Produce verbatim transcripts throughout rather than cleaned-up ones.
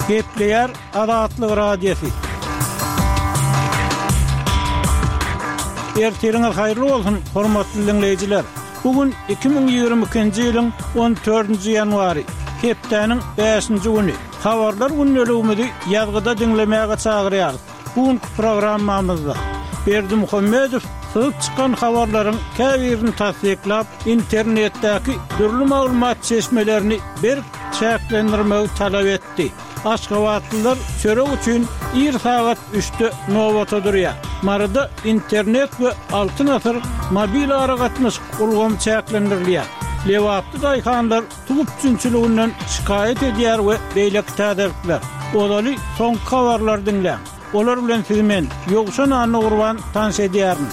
Gepleyer Azatlyk Radiosu. Erteriňiz haýyrly bolsun, hormatly dinleýijiler. Bugün iki bin ýygrimi ikinji ýylyň on dördünji ýanwary, hepdeniň beşinji güni. Habarlar günnäligimizi ýazgyda dinlemäge çagyrýar. Bugün programmamyzda Berdi Muhammedow syp çykan habarlaryň käbirini tasdiklap, internetdäki türlü maglumat çeşmelerini bir çäklendirmegi talap etdi. Aşgabatlılar çörek üçün bir saat üçte nowata durýar. Marada internet we altyn asyr mobil aragatnaş ulgam çäklendirilýär. Lewapdy daýhanlar tugupçunçylygynyň şikayet edýär we beýle täderler. Olaly soň habarlar dinlä. Olar bilen siz men ýogşan anny gurban tanış edýärin.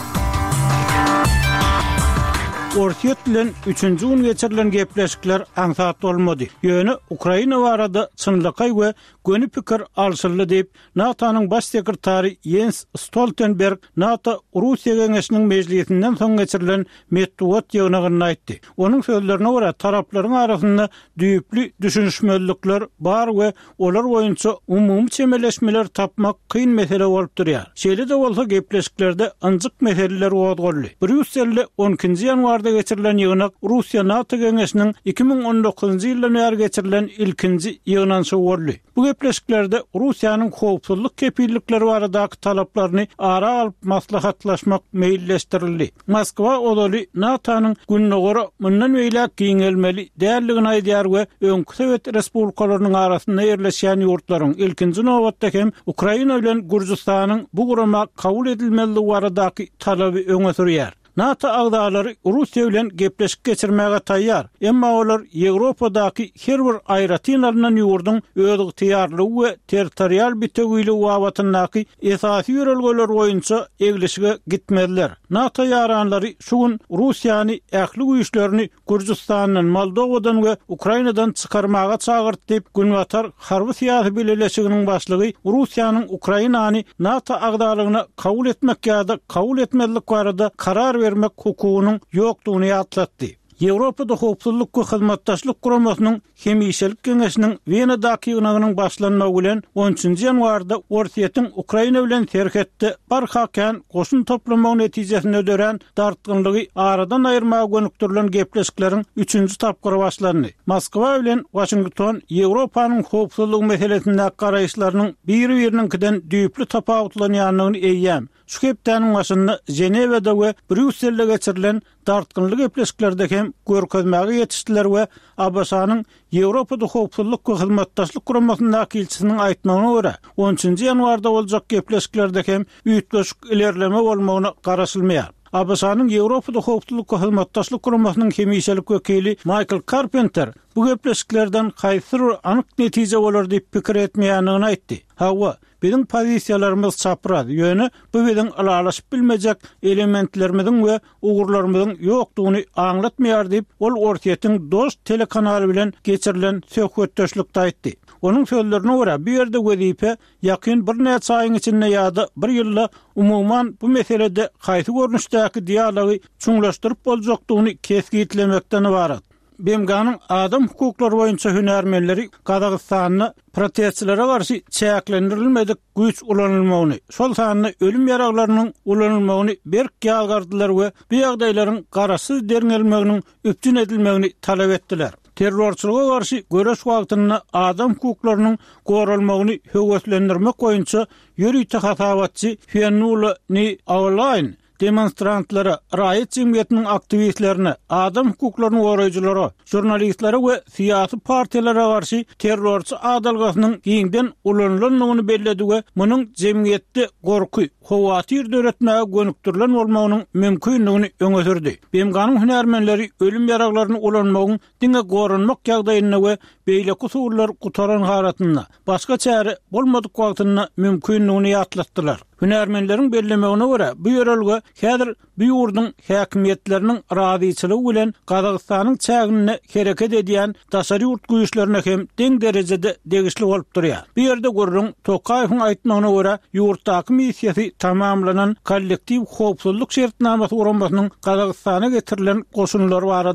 Ortiýet bilen üçünji gün geçirilen gepleşikler aňsat bolmady. Ýöne Ukraina barada çynlykay we göni pikir alşyly diýip NATO'nyň baş sekretary Jens Stoltenberg NATO Russiýa Geňeşiniň mejlisinden soň geçirilen medeniýet ýygnagyny aýtdy. Onuň sözlerine görä taraplaryň arasynda düýpli düşünşmezlikler bar we olar boýunça umumy çemeleşmeler tapmak kyn mesele bolup durýar. Şeýle de bolsa gepleşiklerde anjyk meseleler wagtgolly. Brüsselde on ikinji ýanwarda geçirilen ýygnak Russiýa NATO Geňeşiniň iki bin on dokuzunji ýyldan beri geçirilen ilkinji ýygnanyşy boldy. Bu gepleşiklerde Russiýanyň howpsuzlyk kepillikleri baradaky talaplaryny ara alyp maslahatlaşmak meýilleşdirildi. Moskwa olaly NATO'nyň gününe görä mundan beýle giňelmeli däldigini aýdýar we öňkü Sowet respublikalarynyň arasynda ýerleşýän ýurtlaryň ilkinji nowatda hem Ukraina bilen Gürjistanyň bu gurama kabul edilmeligi baradaky talaby öňe sürýär. NATO agdalary Russiýa bilen gepleşik geçirmäge taýýar. Emma olar Ýewropadaky her bir aýratyn alynan ýurduň öýdügi tiýarlygy we territorial bitegüýligi wagtyndaky esasy ýörelgeler boýunça egleşige gitmediler. NATO ýaranlary şu gün Russiýany ähli güýçlerini Gürjistanyň, Moldowadan we Ukrainadan çykarmaga çagyrdy diýip günwatar harby syýasy birleşiginiň başlygy Russiýanyň Ukrainany NATO agdalaryna kabul etmek ýa-da kabul etmezlik barada karar vermek hukugynyň ýokdugyny ýatlatdy. Ýewropada howpsuzlyk we hyzmatdaşlyk guramasynyň Hemişelik Geňeşiniň Wienadaky ýygnagynyň başlanmagy bilen on üçünji ýanwarda Ortiýetiň Ukraina bilen serhetde barhakan goşun toplamagy netijesinde dören dartgynlygy aradan aýyrmagy gönükdirilen gepleşikleriň üçünji tapgyry başlandy. Moskwa bilen Washington Ýewropanyň howpsuzlyk meselesinde garaýşlarynyň biri-biriniňkinden düýpli tapawutlanýanlygyny eýýär. Şu hepdeniň başynda Jenewada we Brüsselde geçirilen dartgynlyk gepleşiklerde hem görkezmäge ýetişdiler we A B S-nyň Ýewropada howpsuzlyk we hyzmatdaşlyk guramasyndaky ilçisiniň aýtmagyna görä on üçünji ýanwarda boljak gepleşiklerde hem üýtgeşik ilerleme bolmagyna garaşylmaýar. A B S-nyň Ýewropada howpsuzlyk we hyzmatdaşlyk guramasynyň hemişelik wekili Michael Carpenter bu gepleşiklerden haýsy anyk netije bolar diýip pikir etmeýändigini aýtdy. Hawa bizim pozisiýalarymyz çapraz, ýöne bu bizim alalaşyp bilmejek elementlerimiziň we ugurlarymyzyň ýokdugyny aňlatmaýar diýip ol Ortiýetiň dost telekanaly bilen geçirilen söhbetdeşlikde aýtdy. Onuň sözlerine görä bu ýerde wezipe ýakyn bir näçe aýyň içinde ýa-da bir ýylda umumyň bu meselede haýsy görnüşdäki dialogy çuňlaşdyryp boljakdygyny kesgitlemekden ibaret. Bemganyň adam hukuklary boýunça hünärmenleri Gazagystanyň protestçilere garşy çäklendirilmedik güýç ulanylmagyny, şol sanyny ölüm ýaraglarynyň ulanylmagyny berk ýalgardylar we bu ýagdaýlaryň garaşsyz derňelmeginiň öpjün edilmegini talap etdiler. Terrorçylyga garşy göreş wagtynda adam hukuklarynyň goralmagyny höwetlendirmek boýunça ýürüýte hasabatçy Fenula ni Online demonstrantlara, raýat jemgyýetiniň aktivistlerine, adam hukuklaryny goraýjylara, jurnalistlere we syýasy partiýallara garşy terrorçy adalgasynyň giňden ulanylanyny belledi we munyň jemgyýetde gorky, howatyr döretmäge gönükdirilen bolmagynyň mümkinligini öňe sürdi. Bemganyň hünärmenleri ölüm ýaraglaryny ulanmagyň diňe goranmak ýagdaýyna we beýle kusurlar gutaran haratynda başga çäre bolmadyk wagtynda mümkinligini ýatlatdylar. Hünärmenleriň bellemegine görä bu ýörelge häzir bu ýurduň häkimiýetleriniň razyçylygy bilen Gazagystanyň çägine hereket edýän daşary ýurt güýçlerine hem deň derejede degişli bolup durýar. Bu ýerde görüň Tokaýewiň aýtmagyna görä ýurtdaky missiýasy tamamlanan kollektiv howpsuzlyk şertnamasy uranmasynyň Gazagystana getirilen goşunlary barada